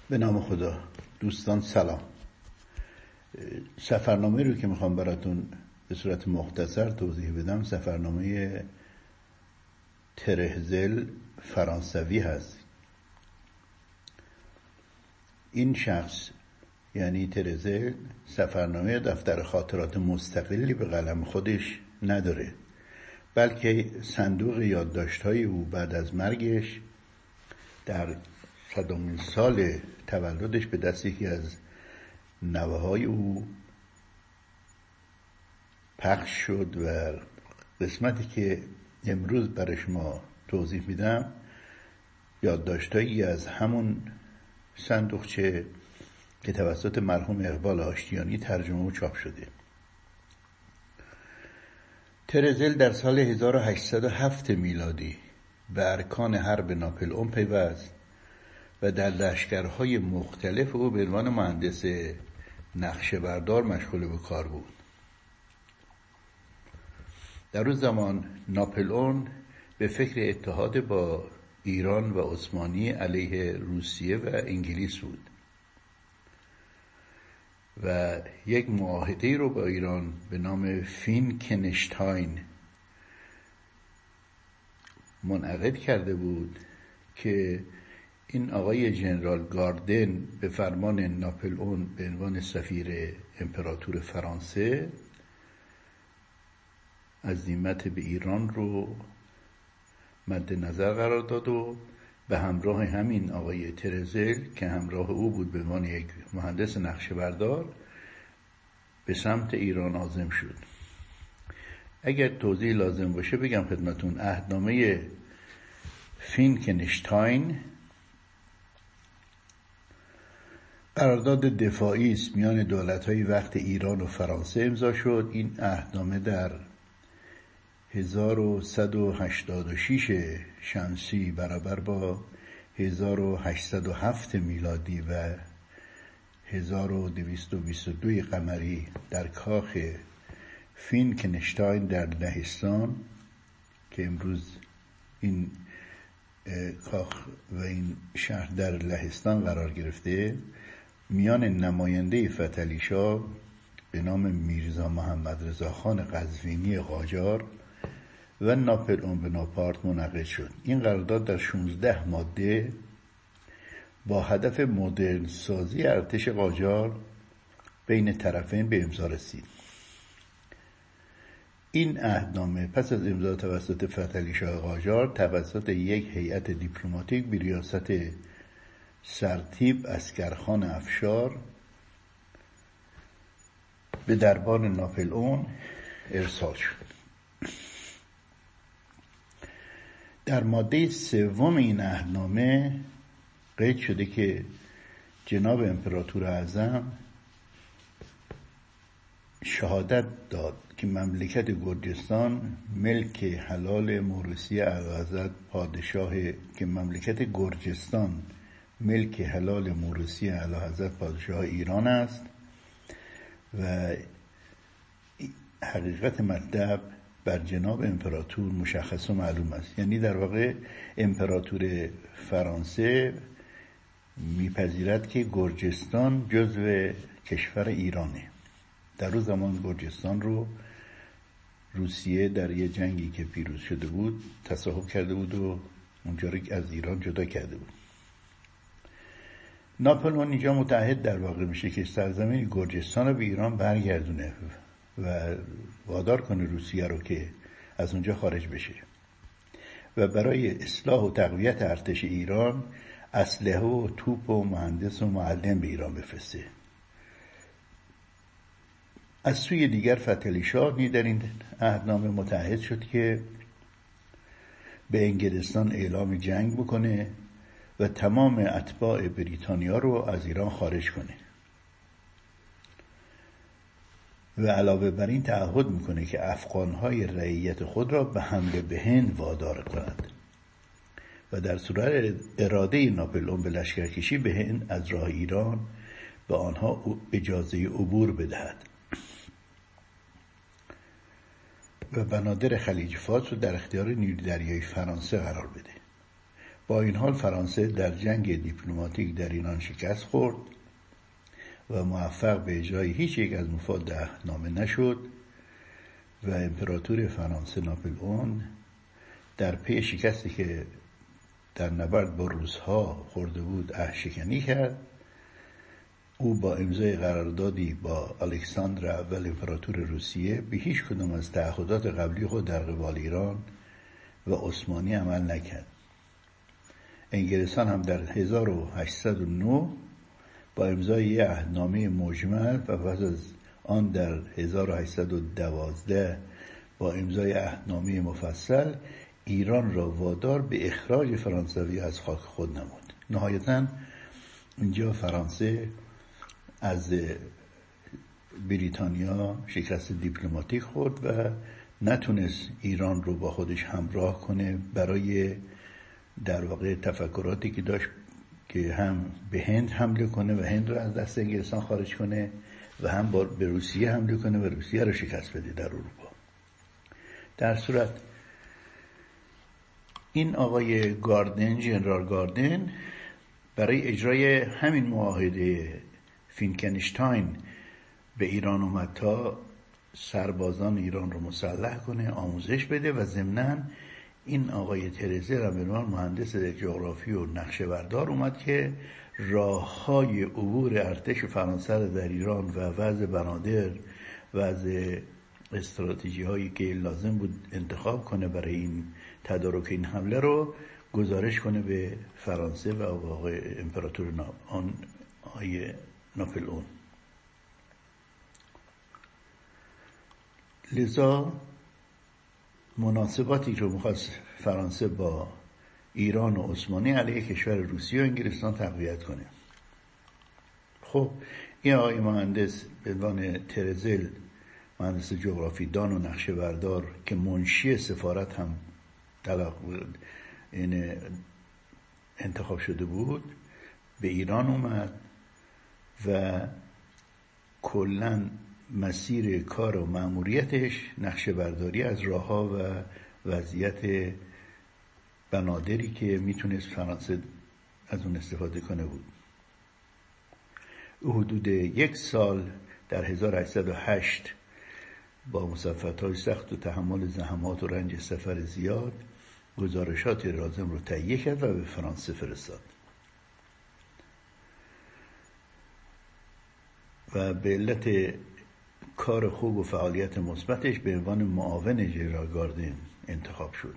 به نام خدا. دوستان سلام. سفرنامه رو که میخوام براتون به صورت مختصر توضیح بدم سفرنامه ترهزل فرانسوی هست. این شخص یعنی ترهزل سفرنامه دفتر خاطرات مستقلی به قلم خودش نداره، بلکه صندوق یادداشت‌های او بعد از مرگش در 100مین سال تولدش به دست یکی از نوه‌های او پخش شد و قسمتی که امروز برای شما توضیح میدم یادداشت‌هایی از همون صندوقچه که توسط مرحوم اقبال آشتیانی ترجمه و چاپ شده. ترهزل در سال 1807 میلادی به ارکان حرب ناپلئون پیوست و در لشکرهای مختلف او به عنوان مهندس نقشه‌بردار مشغول به کار بود. در اون زمان ناپلئون به فکر اتحاد با ایران و عثمانی علیه روسیه و انگلیس بود و یک معاهده رو با ایران به نام فینکنشتاین منعقد کرده بود که این آقای جنرال گاردن به فرمان ناپلئون به عنوان سفیر امپراتور فرانسه عزیمت به ایران رو مد نظر قرار داد و به همراه همین آقای ترهزل که همراه او بود به عنوان یک مهندس نقشه‌بردار به سمت ایران عازم شد. اگر توضیح لازم باشه بگم خدمتون عهدنامه فینکنشتاین قرارداد دفاعی است میان دولت‌های وقت ایران و فرانسه امضا شد. این عهدنامه در 1186 شمسی برابر با 1807 میلادی و 1222 قمری در کاخ فینکنشتاین در لهستان که امروز این کاخ و این شهر در لهستان قرار گرفته میان نماینده فتحعلی‌شاه به نام میرزا محمد رضا خان قزوینی قاجار و ناپلئون بناپارت منعقد شد. این قرارداد در 16 ماده با هدف مدرن سازی ارتش قاجار بین طرفین به امضا رسید. این عهدنامه پس از امضا توسط فتحعلی‌شاه قاجار توسط یک هیئت دیپلماتیک به ریاست سرتیپ اسکرخان افشار به دربار ناپلئون ارسال شد. در ماده 3 این عهدنامه قید شده که جناب امپراتور اعظم شهادت داد که مملکت گرجستان ملک حلال موروثی اعلیحضرت پادشاه ایران است و حقیقت مطلب بر جناب امپراتور مشخص و معلوم است. یعنی در واقع امپراتور فرانسه میپذیرد که گرجستان جزو کشور ایرانه. در اون زمان گرجستان رو روسیه در یه جنگی که پیروز شده بود تصاحب کرده بود و اونجا رو از ایران جدا کرده بود. ناپلئون اینجا متعهد در واقع میشه که سرزمین گرجستان رو به ایران برگردونه و وادار کنه روسیه رو که از اونجا خارج بشه و برای اصلاح و تقویت ارتش ایران اسلحه و توپ و مهندس و معلم به ایران بفرسته. از سوی دیگر فتحعلی‌شاه در این عهدنامه متعهد شد که به انگلستان اعلام جنگ بکنه و تمام اتباع بریتانیا رو از ایران خارج کنه و علاوه بر این تعهد میکنه که افغانهای رعیت خود را به حمله به هند وادار کند و در صورت اراده ناپلئون به لشکرکشی به هند از راه ایران به آنها اجازه عبور بدهد و بنادر خلیج فارس رو در اختیار نیروی دریایی فرانسه قرار بده. با این حال فرانسه در جنگ دیپلماتیک در ایران شکست خورد و موفق به اجرای هیچ یک از مفاد عهدنامه نشد و امپراتور فرانسه ناپلئون در پی شکستی که در نبرد با روس‌ها خورده بود عهدشکنی کرد. او با امضای قراردادی با الکساندر اول امپراتور روسیه به هیچ کدام از تعهدات قبلی خود در قبال ایران و عثمانی عمل نکرد. انگلستان هم در 1809 با امضای عهدنامه مجمل و پس از آن در 1812 با امضای عهدنامه مفصل ایران را وادار به اخراج فرانسوی از خاک خود نمود. نهایتاً اینجا فرانسه از بریتانیا شکست دیپلماتیک خورد و نتونست ایران رو با خودش همراه کنه برای در واقع تفکراتی که داشت که هم به هند حمله کنه و هند رو از دست انگلستان خارج کنه و هم به روسیه حمله کنه و روسیه رو شکست بده در اروپا. در صورت این آقای گاردن، ژنرال گاردن، برای اجرای همین معاهده فینکنشتاین به ایران اومد تا سربازان ایران رو مسلح کنه، آموزش بده و ضمناً این آقای ترزل هم به عنوان مهندس جغرافی و نقشه‌بردار اومد که راه‌های عبور ارتش فرانسه در ایران و وضع بنادر، وضع استراتژی‌هایی که لازم بود انتخاب کنه برای این تدارک این حمله رو گزارش کنه به فرانسه و آقای امپراتور آقای ناپلئون. لذا مناسباتی که می‌خواست فرانسه با ایران و عثمانی علیه کشور روسیه و انگلستان تقویت کنه. خب این آقای مهندس به عنوان ترزل، مهندس جغرافی دان و نقشه بردار که منشی سفارت هم انتخاب شده بود، به ایران اومد و کلاً مسیر کار و مأموریتش نقشه برداری از راه‌ها و وضعیت بنادری که میتونست فرانسه از اون استفاده کنه بود. او حدود 1 سال در 1808 با مسافرت‌های سخت و تحمل زحمات و رنج سفر زیاد گزارشات لازم رو تهیه کرد و به فرانسه فرستاد و به علت کار خوب و فعالیت مثبتش به عنوان معاون ژنرال گاردن انتخاب شد.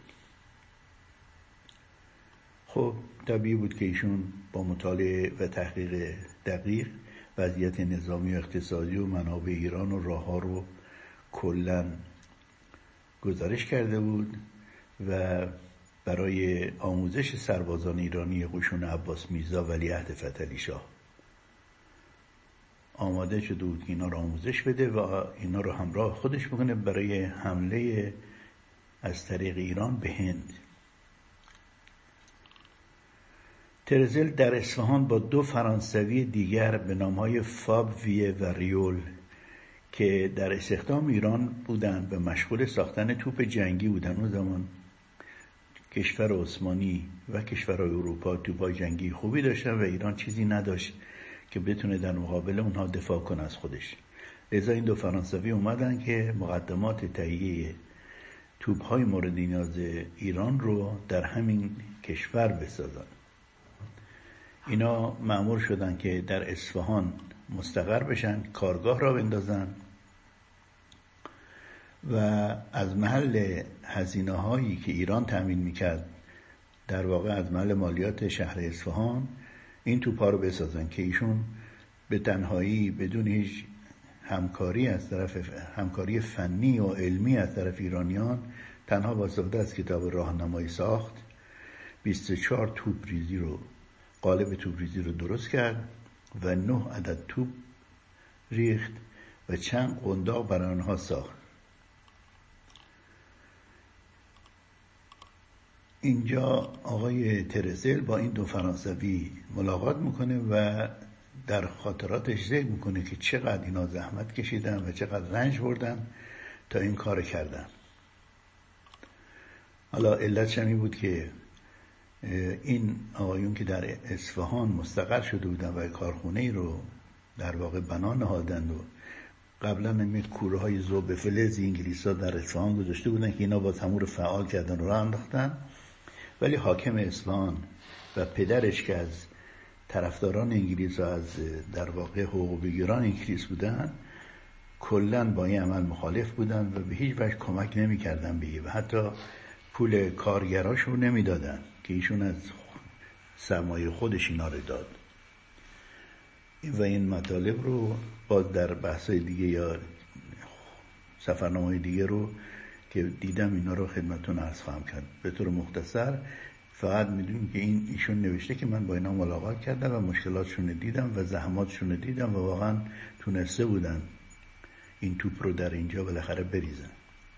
خب طبیعی بود که ایشون با مطالعه و تحقیق دقیق وضعیت نظامی و اقتصادی و منابع ایران و راه‌ها رو کلاً گزارش کرده بود و برای آموزش سربازان ایرانی قشون عباس میرزا ولیعهد فتحعلی شاه آماده شده بود که اینا رو آموزش بده و اینا رو همراه خودش بکنه برای حمله از طریق ایران به هند. ترزل در اصفهان با 2 فرانسوی دیگر به نامهای فابویه و ریول که در استخدام ایران بودند و مشغول ساختن توپ جنگی بودند. اون زمان کشور عثمانی و کشورهای اروپا توپای جنگی خوبی داشتن و ایران چیزی نداشت که بتونه در مقابل اونها دفاع کنه از خودش. لذا این 2 فرانسوی اومدن که مقدمات تهیه توپ‌های مورد نیاز ایران رو در همین کشور بسازن. اینا مأمور شدن که در اصفهان مستقر بشن، کارگاه را بندازن و از محل هزینه‌هایی که ایران تأمین میکرد، در واقع از محل مالیات شهر اصفهان، این توپا رو بسازن که ایشون به تنهایی بدون هیچ همکاری فنی و علمی از طرف ایرانیان تنها با استفاده از کتاب راهنمایی ساخت. 24 توپریزی رو، قالب توپریزی رو درست کرد و 9 عدد توپ ریخت و چند قنداق برای آنها ساخت. اینجا آقای ترزل با این 2 فرانسوی ملاقات میکنه و در خاطراتش ذکر میکنه که چقدر اینا زحمت کشیدن و چقدر رنج بردن تا این کار کردن. حالا علتش این بود که این آقایون که در اصفهان مستقر شده بودن و کارخونه‌ای رو در واقع بنا نهادند و قبلا این کوره های ذوب فلز انگلیس‌ها در اصفهان گذاشته بودن که اینا باز همون رو فعال کردن و راه انداختن، ولی حاکم اصفهان و پدرش که از طرفداران انگلیس و از در واقع حقوق بگیران انگلیس بودن کلاً با این عمل مخالف بودن و به هیچ وجه کمک نمی‌کردن به و حتی پول کارگراش رو نمیدادن که ایشون از سرمایه خودش اینا رو داد. و این مطالب رو باز در بحث‌های دیگه یا سفرنامه‌های دیگه رو که دیدم اینا رو خدمتتون عرض خواهم کرد. به طور مختصر فقط میدونیم که ایشون نوشته که من با اینا ملاقات کردم و مشکلاتشون دیدم و زحماتشون دیدم و واقعا تونسته بودن این توپ رو در اینجا بالاخره بریزن.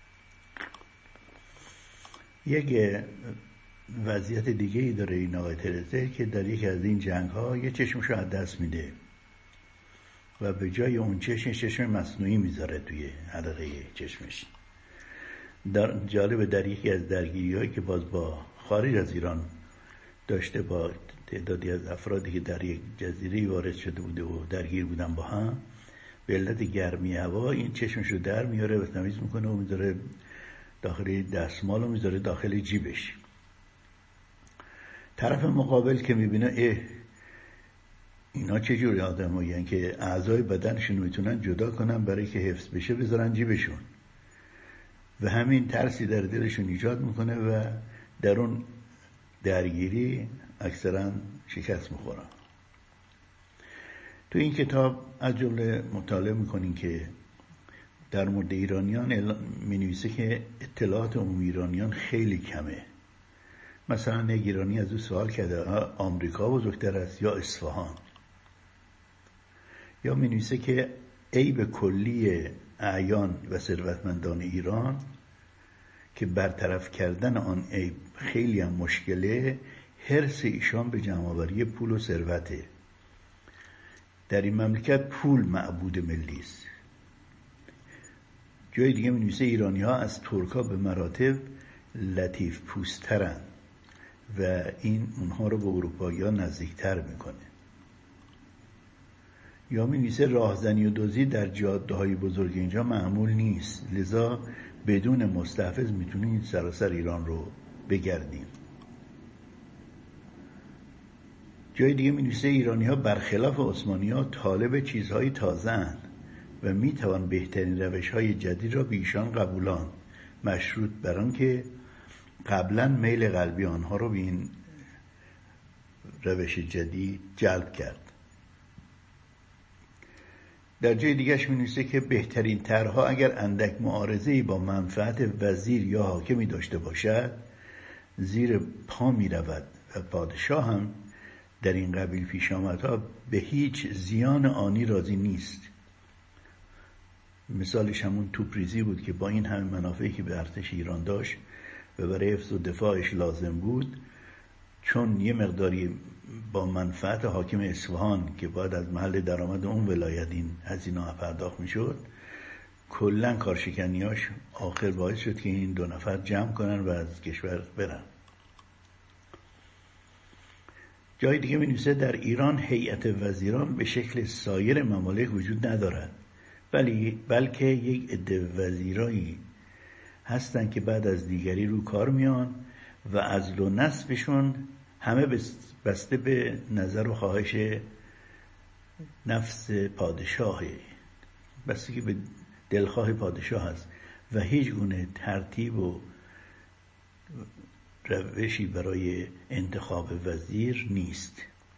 یک وضعیت دیگه ای داره این آقای ترزه که در یکی از این جنگ ها یه چشمش رو از دست میده و به جای اون چشم مصنوعی میذاره توی حلقه چشمش. جالبه در یکی از درگیری هایی که باز با خارج از ایران داشته با تعدادی از افرادی که در یک جزیره وارد شده بوده و درگیر بودن با هم، به علت گرمی هوا این چشمش رو در میاره و تمیز میکنه و میذاره داخل دستمال و میذاره داخل جیبش. طرف مقابل که میبینه اینا چجوری آدمایی هستن که اعضای بدنشون میتونن جدا کنن برای که حفظ بشه بذارن جیبشون، و همین ترسی در دلشون ایجاد میکنه و در اون درگیری اکثرا شکست میخورن. تو این کتاب از جمله مطالعه میکنین که در مورد ایرانیان مینویسه که اطلاعات عمومی ایرانیان خیلی کمه. مثلا یک ایرانی از او سوال کرده آمریکا بزرگتر است یا اصفهان، یا مینویسه که عیب کلی اعیان و ثروتمندان ایران که برطرف کردن آن عیب خیلی هم مشکله، حرص ایشان به جمع‌آوری پول و ثروته. در این مملکت پول معبود ملی است. جای دیگه می‌نویسه ایرانی‌ها از ترک‌ها به مراتب لطیف پوست‌ترن و این اونها رو به اروپایی‌ها نزدیکتر میکنه. یا می‌نویسه راهزنی و دزدی در جاده‌های بزرگ اینجا معمول نیست، لذا بدون مستحفظ میتونید سراسر ایران رو بگردیم. جای دیگه می‌نویسه ایرانی‌ها برخلاف عثمانی‌ها طالب چیزهای تازه‌اند و میتوان بهترین روش‌های جدید را به ایشان قبولان، مشروط بر آنکه قبلا میل قلبی آنها رو به این روش جدید جلب کرد. در جای دیگهش می‌نویسه که بهترین طرح‌ها اگر اندک معارضه‌ای با منفعت وزیر یا حاکمی داشته باشد زیر پا می‌رود و پادشاه هم در این قبیل پیشامدها به هیچ زیان آنی راضی نیست. مثالش همون توپریزی بود که با این همه منافعی که به ارتش ایران داشت و برای حفظ و دفاعش لازم بود، چون یه مقداری با منفعت حاکم اصفهان که باید از محل درآمد اون ولایت این هزینه‌ها پرداخت میشد، کلاً کارشکنیاش آخر باعث شد که این دو نفر جمع کنن و از کشور برن. جای دیگه می‌نویسه در ایران هیئت وزیران به شکل سایر ممالک وجود ندارد، بلکه یک عده وزیرایی هستند که بعد از دیگری رو کار میان و عزل و نصبشون همه بسته به نظر و خواهش نفس پادشاهه، بسته که به دلخواه پادشاه هست و هیچ گونه ترتیب و روشی برای انتخاب وزیر نیست.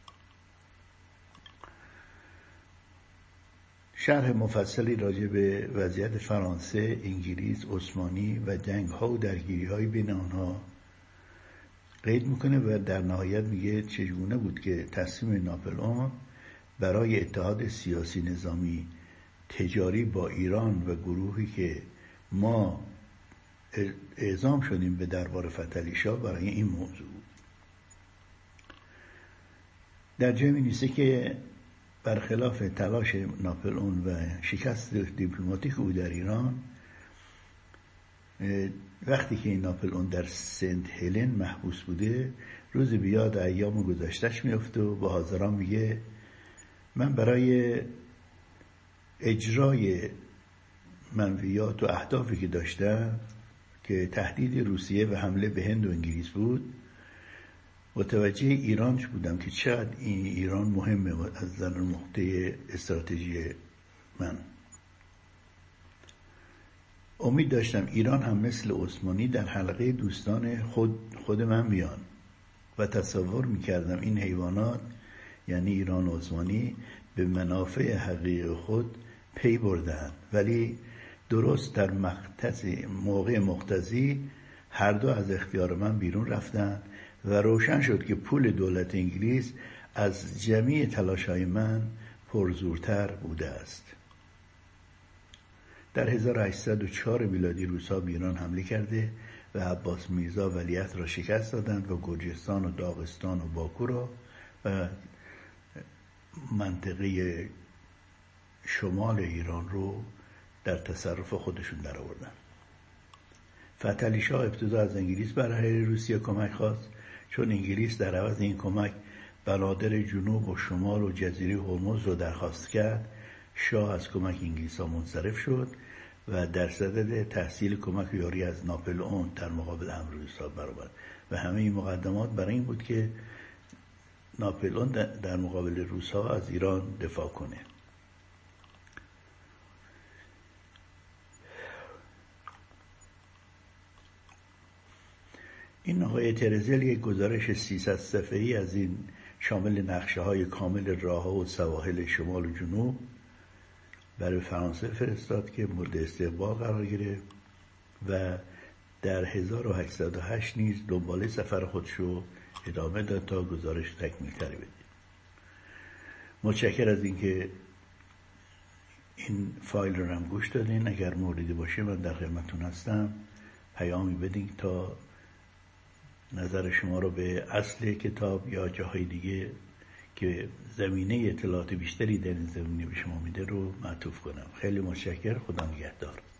شرح مفصلی راجع به وضعیت فرانسه، انگلیس، عثمانی و جنگ‌ها و درگیری‌های بین آنها قید میکنه و در نهایت میگه چگونه بود که تصمیم ناپلئون برای اتحاد سیاسی نظامی تجاری با ایران و گروهی که ما اعزام شدیم به دربار فتحعلی شاه برای این موضوع. در جای می‌نویسه که برخلاف تلاش ناپلئون و شکست دیپلماتیک او در ایران، وقتی که ناپلئون در سنت هلن محبوس بوده روزی بیاد ایام گذشتهش میفته و با حاضران میگه من برای اجرای منویات و اهدافی که داشتم که تهدید روسیه و حمله به هند و انگلیس بود، متوجه ایران بودم که چقدر ایران مهمه از نظر نقطه استراتژی من. امید داشتم ایران هم مثل عثمانی در حلقه دوستان خود من بیان و تصور میکردم این حیوانات یعنی ایران و عثمانی به منافع حقیقی خود پی بردن، ولی درست در موقع مقتضی هر دو از اختیار من بیرون رفتن و روشن شد که پول دولت انگلیس از جمیع تلاش‌های من پرزورتر بوده است. در 1804 میلادی روس‌ها به ایران حمله کرده و عباس میرزا ولیعهد را شکست دادند و گرجستان و داغستان و باکو را و منطقه شمال ایران رو در تصرف خودشون در آوردن. فتحعلی شاه ابتدا از انگلیس برای روسیه کمک خواست، چون انگلیس در عوض این کمک بنادر جنوب و شمال و جزیره هرمز رو درخواست کرد. شاه از کمک انگلیس ها منصرف شد و در صدد تحصیل کمک و یاری از ناپلئون در مقابل امر روس‌ها برآورد و همه این مقدمات برای این بود که ناپلئون در مقابل روس‌ها از ایران دفاع کنه. این آقای ترزل یک گزارش 300 صفحه‌ای از این شامل نقشه‌های کامل راه‌ها و سواحل شمال و جنوب برای فرانسه فرستاد که مورد استقبال قرار گرفت و در 1808 نیز دنباله سفر خودشو ادامه داد تا گزارش تکمیل‌تری بده. متشکر از اینکه این فایل رو هم گوش دادین. اگر موردی باشه من در خدمتتون هستم، پیامی بدین تا نظر شما رو به اصل کتاب یا جاهای دیگه که زمینه اطلاعات بیشتری در این زمینه به شما میده رو معطوف کنم. خیلی متشکر. خدا نگهدار.